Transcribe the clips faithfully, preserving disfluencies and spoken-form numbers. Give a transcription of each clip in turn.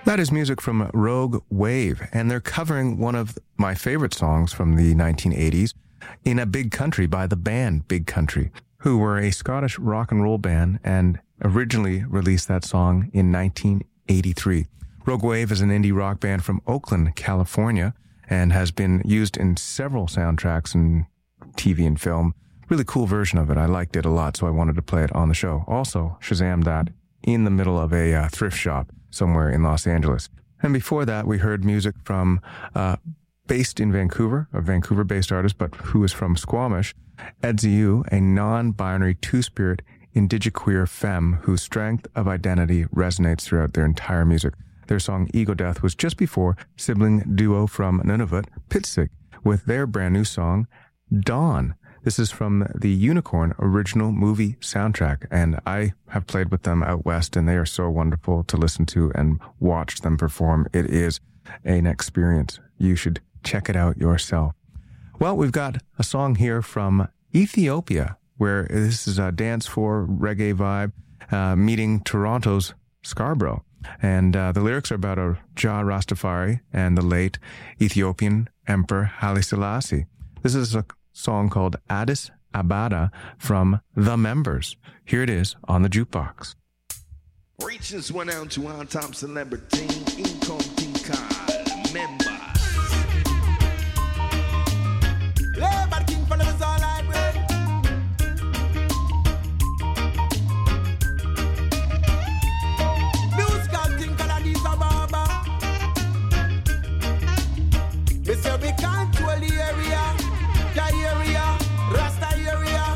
That is music from Rogue Wave, and they're covering one of my favorite songs from the nineteen eighties, In a Big Country by the band Big Country, who were a Scottish rock and roll band and originally released that song in nineteen eighty-three. Rogue Wave is an indie rock band from Oakland, California, and has been used in several soundtracks and T V and film. Really cool version of it. I liked it a lot, so I wanted to play it on the show. Also, Shazam that in the middle of a uh, thrift shop somewhere in Los Angeles. And before that, we heard music from, uh, based in Vancouver, a Vancouver-based artist, but who is from Squamish, Edziu, a non-binary two-spirit indigiqueer femme whose strength of identity resonates throughout their entire music. Their song Ego Death was just before sibling duo from Nunavut, Pitsig, with their brand new song, Dawn. This is from the Unicorn original movie soundtrack, and I have played with them out west, and they are so wonderful to listen to and watch them perform. It is an experience. You should check it out yourself. Well, we've got a song here from Ethiopia, where this is a dance for reggae vibe, uh, meeting Toronto's Scarborough. And uh, the lyrics are about a Jah Rastafari and the late Ethiopian Emperor Haile Selassie. This is a song called Addis Abada from The Members. Here it is on the jukebox. Reaches went out to our top celebrity, Income Tinkal, Members. Labor King for the all library. Musical Tinkal Addis Ababa. They say we control the area. Area, Rasta area.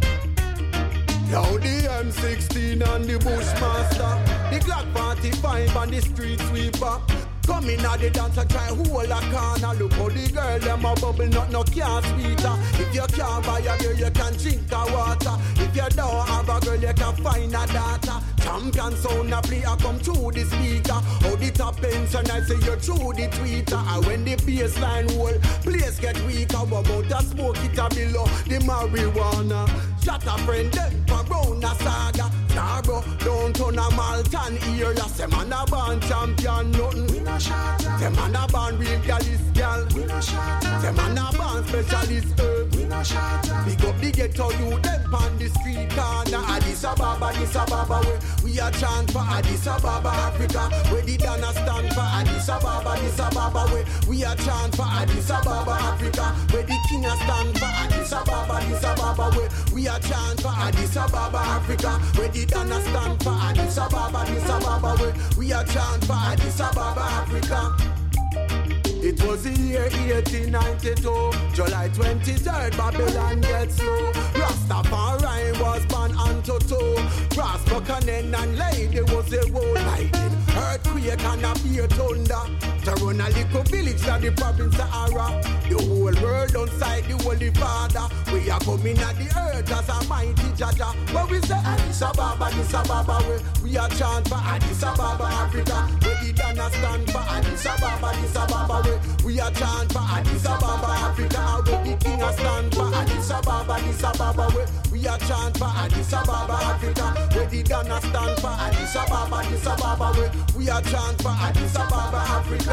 Now the M sixteen and the Bushmaster, the Glock forty-five and the street sweeper. Come in at the dance and try hold a corner. Look how the girl them a bubble, not no can't sweeter. If you can't buy a girl, you can drink a water. If you don't have a girl, you can find a daughter. Champion sound a play a come through the speaker. How the top ends and I say you through the tweeter. And when the baseline roll, place get weaker. What about the smoke it a below the marijuana? Shut a friend them around a saga. Scarborough, don't turn a Malton area. Say man a band champion nothing. We no shot. Say man a band real gallus gal. We no shot. Say man a band specialist herb. We no shot. Big up the ghetto you them on the street corner. Addis Ababa, Addis Ababa where we a chant for Addis Ababa, Africa. Where the Dana stand for Addis Ababa, Addis Ababa where we a chant for Addis Ababa, Africa. Where the King a stand for Addis Ababa, Addis Ababa where we a chant for Addis Ababa, Africa. Where the Dana stand for Addis Ababa, Addis Ababa where we a chant for Addis Ababa, Africa. It was the year eighteen ninety-two, July twenty-third, Babylon gets slow. Rastafari was born on Toto. Brass, Buchanan and Lady was a war lightning, earthquake and a beer thunder. To run a little village like the province of Ara. The whole world outside the Holy Father. We are coming at the earth as a mighty Jaja. But we say Addis Ababa, Addis Ababa, where we are chant for Addis Ababa, Africa. Where the Dana stand for Addis Ababa, Addis Ababa, where we are chant for Addis Ababa, Africa. Where the King a stand for Addis Ababa, Addis Ababa, where we are chant for Addis Ababa, Africa. Where the Dana stand for Addis Ababa, Addis Ababa, where we are chant for Addis Ababa, Africa.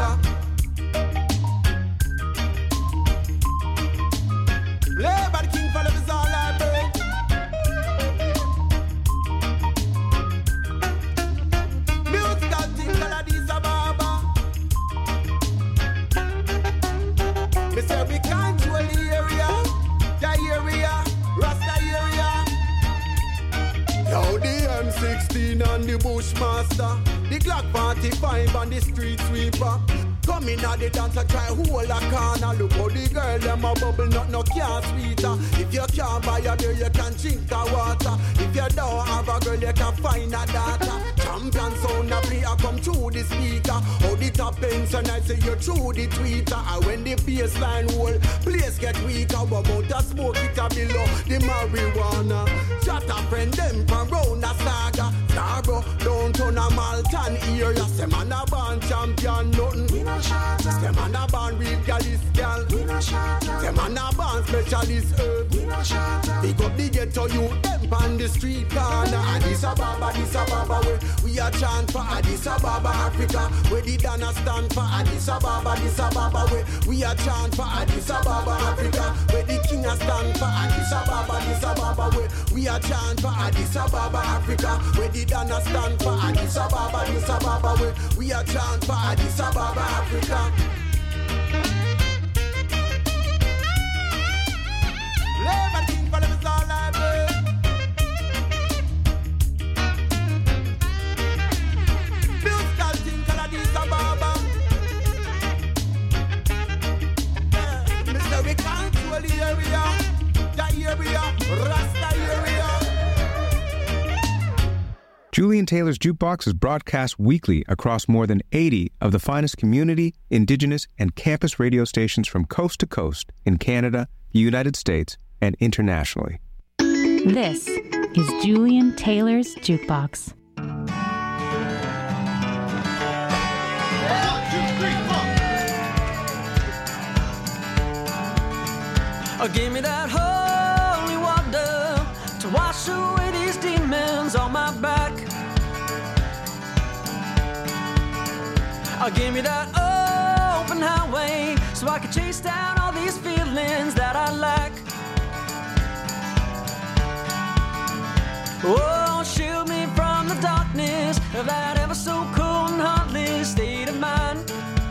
Labor King for the all library. Musical Tinkal Addis Ababa. Me say we control the area, the area, Rasta area. Now the M sixteen and the Bushmaster, the Glock forty-five and the street sweeper. Come in at the dance and try hold a corner. Look how the girl them a bubble, not no can't sweeter. If you can't buy a girl, you can drink a water. If you don't have a girl, you can find a daughter. Champion sound a play a come through the speaker. How the top ends and I say you through the tweeter. And when the baseline roll, place get weaker. What about the smoke it a below the marijuana? Shut a friend them from round a saga. Scarborough, don't turn a Malton area. Say man a band champion nothing. We no shot. Say man a band real gallus gal. We no shot. Say man a band specialist herb. We no shot. Big Big up the ghetto youth, them on the street corner. Addis Ababa, Addis Ababa, where we are chant for Addis Ababa, Africa. Where the Dana stand for Addis Ababa, Addis Ababa, where we are chant for Addis Ababa, Africa. Where the King a stand for Addis Ababa, Addis Ababa, where we are chant for Addis Ababa, Africa. Where the Dana stand for Addis Ababa, Addis Ababa, where we are chant for Addis Ababa, Africa. Labor King for them is all I pray. Musical King for Addis Ababa. Yeah. Mister We control the area, the area, Rasta area. Julian Taylor's Jukebox is broadcast weekly across more than eighty of the finest community, indigenous, and campus radio stations from coast to coast in Canada, the United States, and internationally. This is Julian Taylor's Jukebox. One, two, three, four. Oh, give me that holy water to wash away these demons on my back. Oh, give me that open highway so I can chase down all these feelings that I lack. Oh, shield me from the darkness of that ever so cold and heartless state of mind.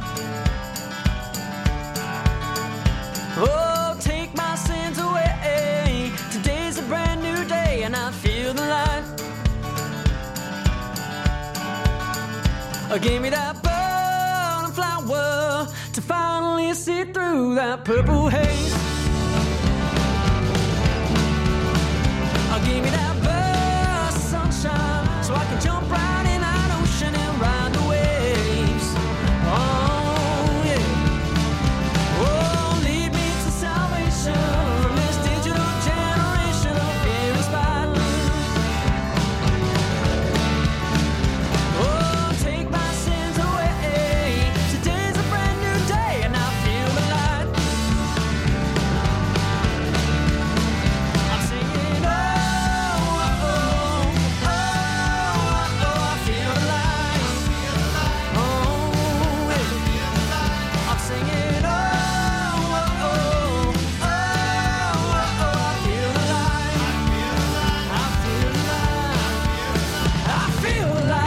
Oh, take my sins away. Today's a brand new day and I feel the light. Oh, give me that burning flower to finally see through that purple haze. Oh, give me that burst of sunshine so I can jump right in that ocean and ride the waves. Oh, yeah. Oh, lead me to salvation from this digital generation of fear and spite. Oh, take my sins away. Today's a brand new day and I feel the light. I'm singing, oh, oh, oh, oh, oh, I feel the light. Oh, yeah. I'm singing, oh, oh, oh, oh, oh, oh, I feel the light. I feel the light. I feel the light.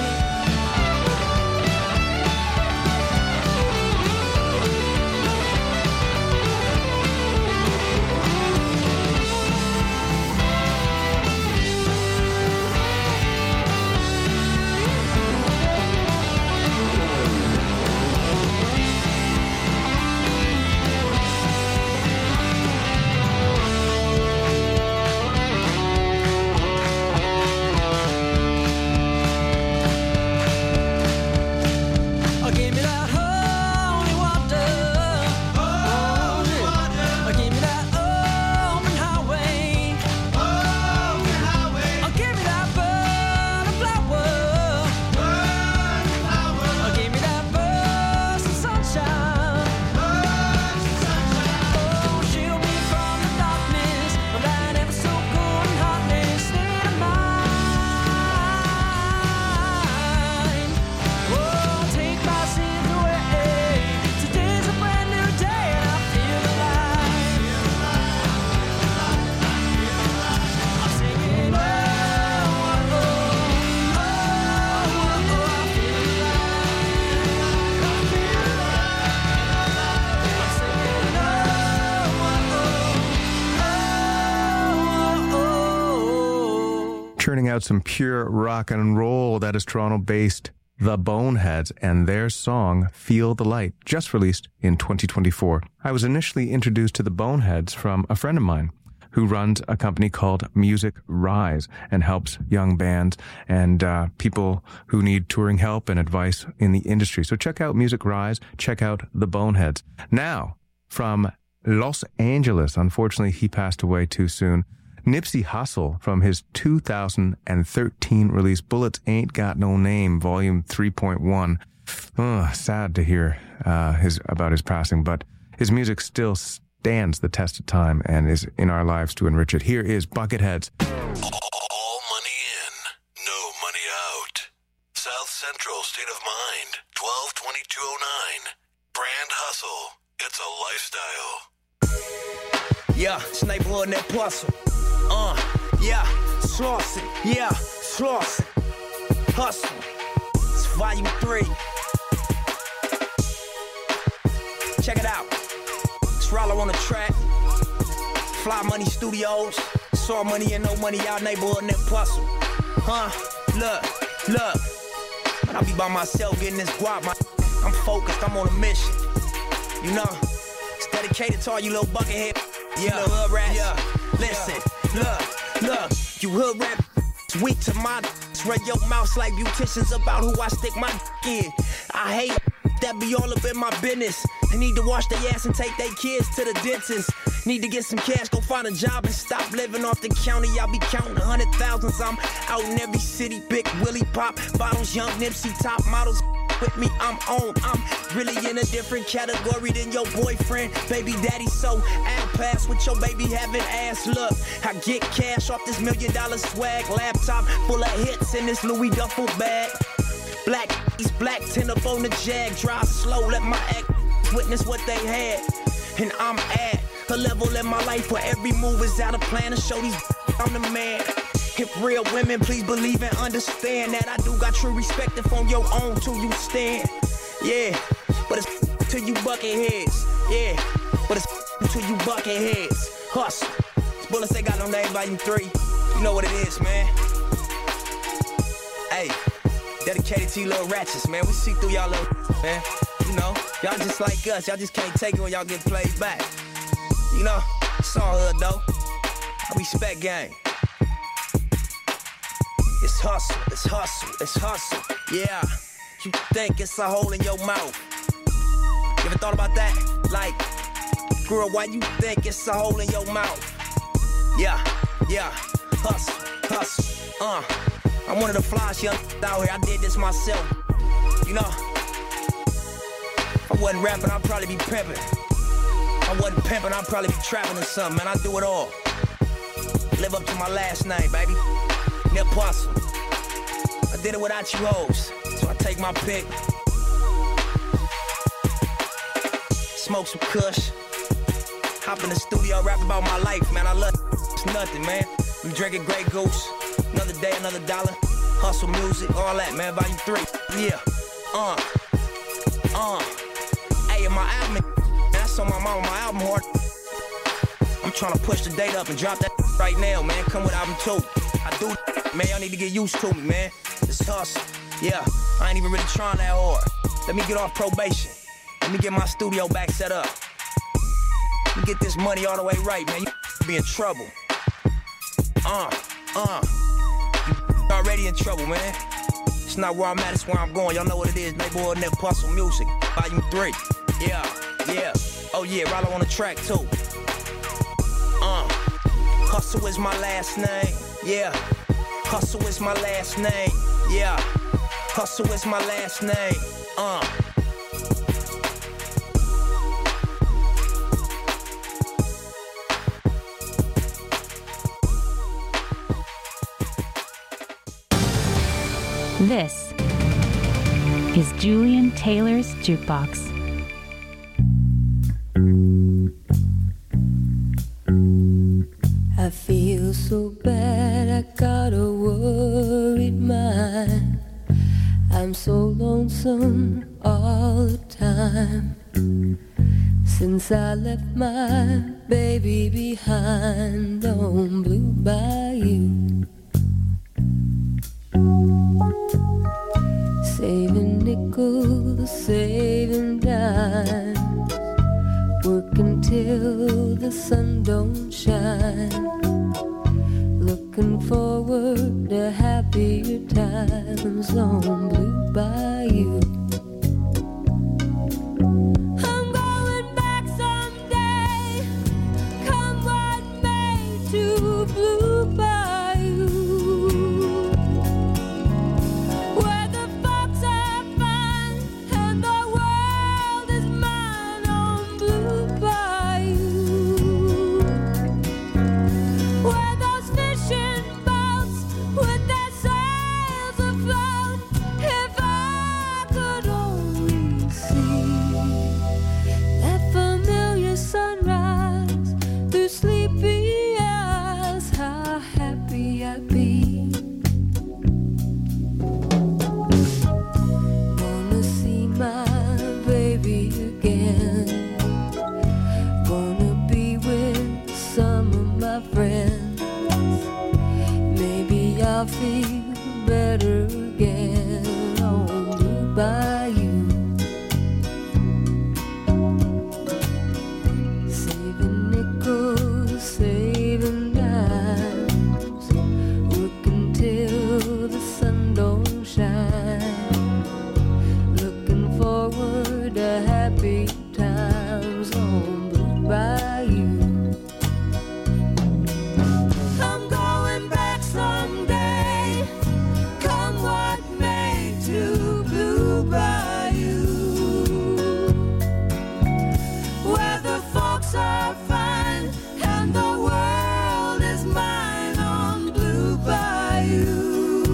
Oh, give me that holy water. Holy water. Oh, give me that open highway. Open highway. Oh, give me that burning flower. Burning flower. Oh, give me that burst of sunshine. Burst of sunshine. Oh, shield me from the darkness of that ever so cold and heartless state of mind. Oh, take my sins away. Today's a brand new day and I feel alive. I'm singing, oh, oh, oh, oh, oh, I feel alive. I feel alive. I'm singing, oh, oh, oh, oh. Churning out some pure rock and roll. That is Toronto-based The Boneheads and their song Feel the Light, just released in twenty twenty-four. I was initially introduced to The Boneheads from a friend of mine who runs a company called Music Rise and helps young bands and uh, people who need touring help and advice in the industry. So check out Music Rise, check out The Boneheads. Now, from Los Angeles, unfortunately he passed away too soon, Nipsey Hussle from his two thousand thirteen release Bullets Ain't Got No Name, Volume three point one. Oh, sad to hear uh, his about his passing, but his music still stands the test of time and is in our lives to enrich it. Here is Bucketheads. All money in, no money out. South Central State of Mind, twelve twenty-two oh nine. Brand Hustle. It's a lifestyle. Yeah, it's neighborhood net parcel. Uh, yeah, Slauson. Yeah, Slauson. Hustle. It's volume three. Check it out. It's Rollo on the track. Fly Money Studios. Saw money in, no money out, neighborhood net parcel. Huh? Look, look. Man, I be by myself getting this guap. My, I'm focused, I'm on a mission. You know, it's dedicated to all you little buckethead. Yeah, you know, hood rats. Yeah, listen, yeah. Look, look. You hood rap, it's weak to my run your mouth like beauticians about who I stick my in. I hate that be all up in my business. I need to wash their ass and take their kids to the dentist. Need to get some cash, go find a job and stop living off the county. I'll be counting a hundred thousands. I'm out in every city, big Willie Pop bottles, young Nipsey, top models. With me, I'm on. I'm really in a different category than your boyfriend, baby daddy. So I'll pass with your baby having ass. Look, I get cash off this million dollar swag. Laptop full of hits in this Louis duffel bag. Black, he's black, ten up on the jag. Drive slow, let my act witness what they had. And I'm at a level in my life where every move is out of plan to show these I'm the man. If real women, please believe and understand that I do got true respect if on your own till you stand. Yeah, but it's to you bucketheads. Yeah, but it's to you bucketheads. Hustle. It's bullets they got on name volume three. You know what it is, man. Hey, dedicated to you little ratchets, man. We see through y'all little man. You know, y'all just like us. Y'all just can't take it when y'all get played back. You know, it's all hood though. I respect gang. It's hustle, it's hustle, it's hustle. Yeah, you think it's a hole in your mouth. You ever thought about that? Like, girl, why you think it's a hole in your mouth? Yeah, yeah, hustle, hustle. Uh, I'm one of the flyest young out here. I did this myself. You know, if I wasn't rapping, I'd probably be pimping. If I wasn't pimping, I'd probably be trapping or something, man. I do it all. Live up to my last name, baby. Nip Parcel. I did it without you hoes, so I take my pick. Smoke some kush. Hop in the studio, rap about my life, man. I love it. It's nothing, man. I'm drinking Grey Goose. Another day, another dollar. Hustle music, all that, man. Volume three. Yeah. Uh. Uh. Hey, my album, that's on my mama, my album hard. I'm trying to push the date up and drop that right now, man. Come with album two. I do, man. Y'all need to get used to me, man. It's hustle. Yeah, I ain't even really trying that hard. Let me get off probation. Let me get my studio back set up. Let me get this money all the way right, man. You be in trouble. Uh, uh. You already in trouble, man. It's not where I'm at, it's where I'm going. Y'all know what it is. Neighborhood Net Hustle Music, Volume three. Yeah, yeah. Oh yeah, Rollo on the track too. Uh, Hustle is my last name. Yeah, Hustle is my last name. Yeah, Hustle is my last name. Uh. This is Julian Taylor's Jukebox. I feel so bad, I got a worried mind. I'm so lonesome all the time. Since I left my baby behind on Blue Bayou. Saving nickels, saving dimes, working till the sun don't shine, looking forward to happier times on Blue Bayou. I'm going back someday, come what may, to Blue Bayou, where the folks are fine and the world is mine on Blue Bayou. better again on Blue Bayou. Saving nickels, saving dimes, working till the sun don't shine, looking forward to happy times on Blue Bayou. I'm going back someday, come what may, to Blue Bayou, where the folks are fine and the world is mine on Blue Bayou,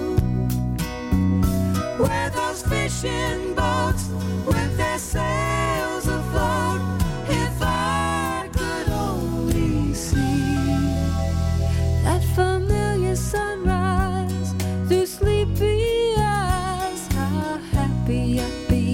where those fishing boats with their sails afloat, if I could only see that familiar sunrise through sleepy eyes, how happy I'd be.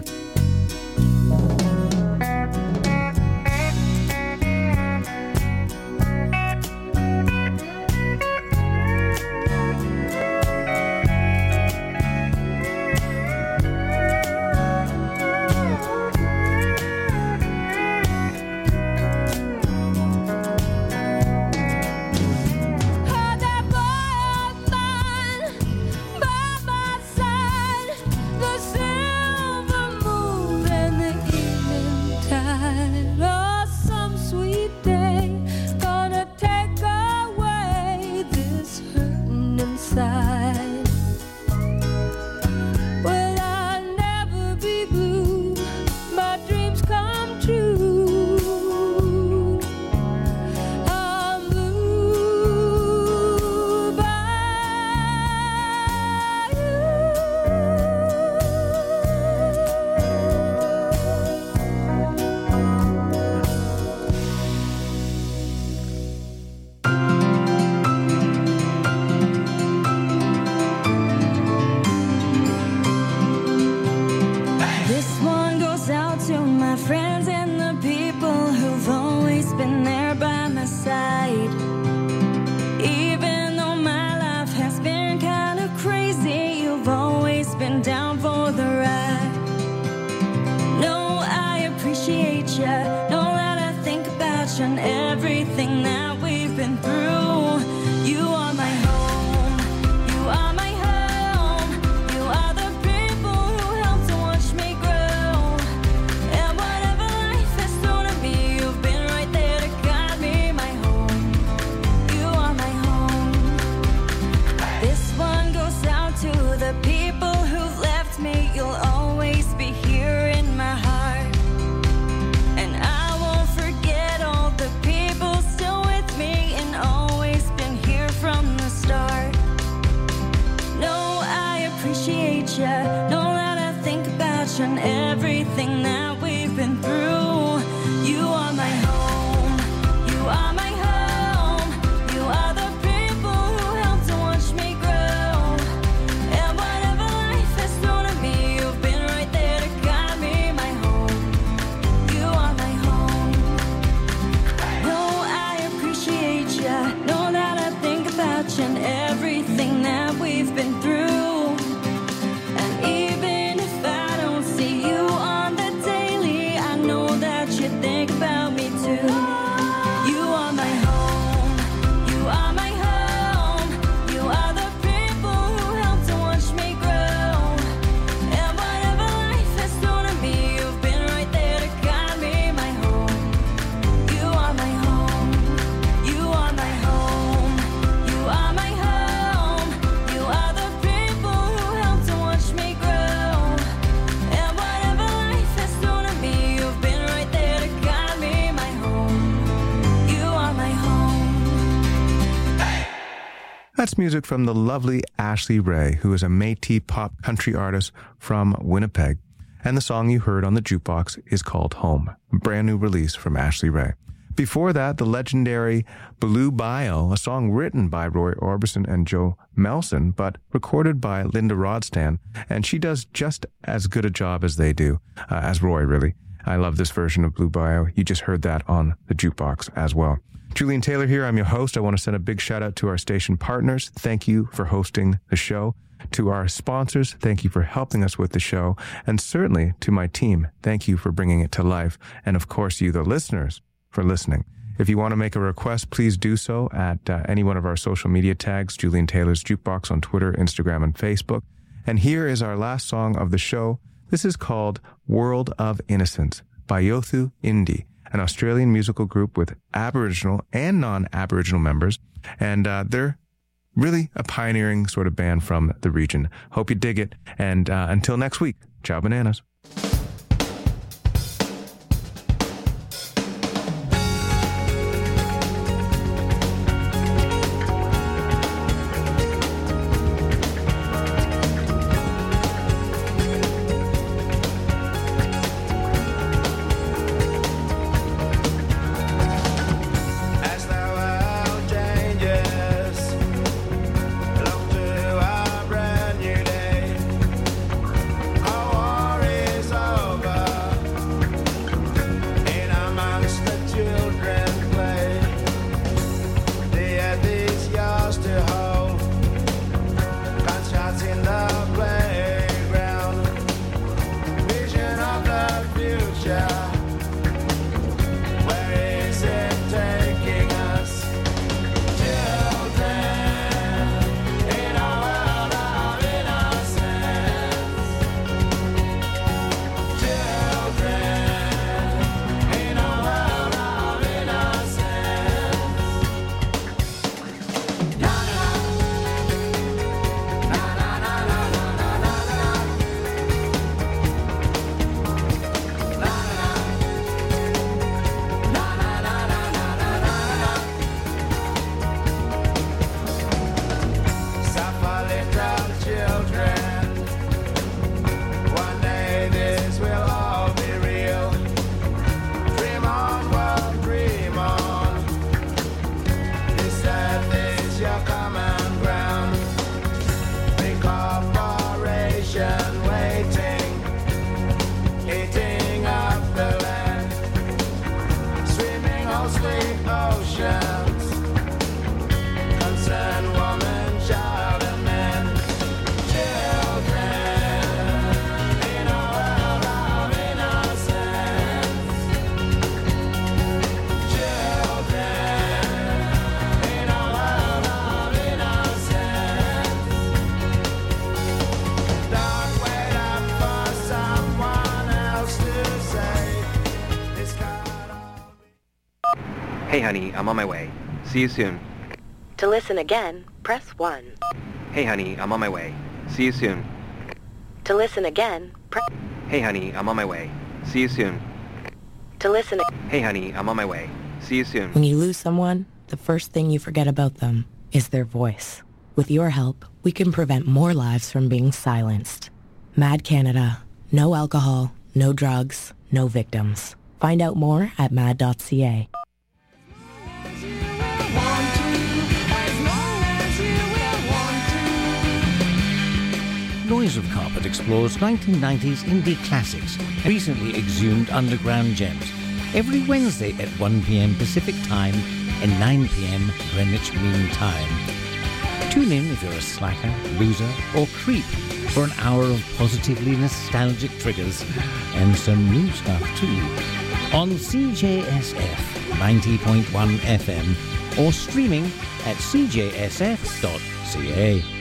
Had that boy of mine by my side, the silver moon and the evening tide. Oh, some sweet day gonna take away this hurting inside. Will I never be blue? My dreams come true. I'm blue by you. This one goes out to my friends and the people who've always been there by my side. Even though my life has been kind of crazy, you've always been down for the ride. No, I appreciate ya. Know that I think about you and everything that we've been through. You are my home. You are my home. You are the people who helped to watch me grow. And whatever life has thrown at me, you've been right there to guide me. My home. You are my home. This one goes out to the people who've left me. You'll always be here in my heart. And I won't forget all the people still with me and always been here from the start. No, I appreciate ya. Know that I think about you and everything that we've been through. You are my home. You are my home. You are the people who helped to watch me grow. And whatever life has thrown at me, you've been right there to guide me. My home. You are my home. No, I appreciate ya. Know that I think about you and everything that we've been through. And even if I don't see you on the daily, I know that you think about me too. You are my home. You are my home. You are the people who helped to watch me grow. And whatever life has thrown at me, you've been right there to guide me. My home. You are my home. You are my home. You are my home. You are the people who helped to watch me grow. And whatever life has thrown at me, you've been right there to guide me. My home. You are my home. That's music from the lovely Ashley Ray, who is a Métis pop country artist from Winnipeg. And the song you heard on the jukebox is called Home, a brand new release from Ashley Ray. Before that, the legendary Blue Bayou, a song written by Roy Orbison and Joe Melson, but recorded by Linda Ronstadt, and she does just as good a job as they do, uh, as Roy, really. I love this version of Blue Bayou. You just heard that on the jukebox as well. Julian Taylor here. I'm your host. I want to send a big shout out to our station partners. Thank you for hosting the show. To our sponsors, thank you for helping us with the show. And certainly to my team, thank you for bringing it to life. And of course, you, the listeners, for listening. If you want to make a request, please do so at uh, any one of our social media tags, Julian Taylor's Jukebox on Twitter, Instagram, and Facebook. And here is our last song of the show. This is called World of Innocence by Yothu Indi, an Australian musical group with Aboriginal and non-Aboriginal members. And uh, they're really a pioneering sort of band from the region. Hope you dig it. And uh, until next week, ciao bananas. Hey honey, I'm on my way. See you soon. To listen again, press one. Hey honey, I'm on my way. See you soon. To listen again, press... Hey honey, I'm on my way. See you soon. To listen... Hey honey, I'm on my way. See you soon. When you lose someone, the first thing you forget about them is their voice. With your help, we can prevent more lives from being silenced. Mad Canada. No alcohol, no drugs, no victims. Find out more at mad dot c a. Noise of Carpet explores nineteen nineties indie classics and recently exhumed underground gems every Wednesday at one p.m. Pacific Time and nine p.m. Greenwich Mean Time. Tune in if you're a slacker, loser or creep for an hour of positively nostalgic triggers and some new stuff too on C J S F ninety point one F M or streaming at c j s f dot c a.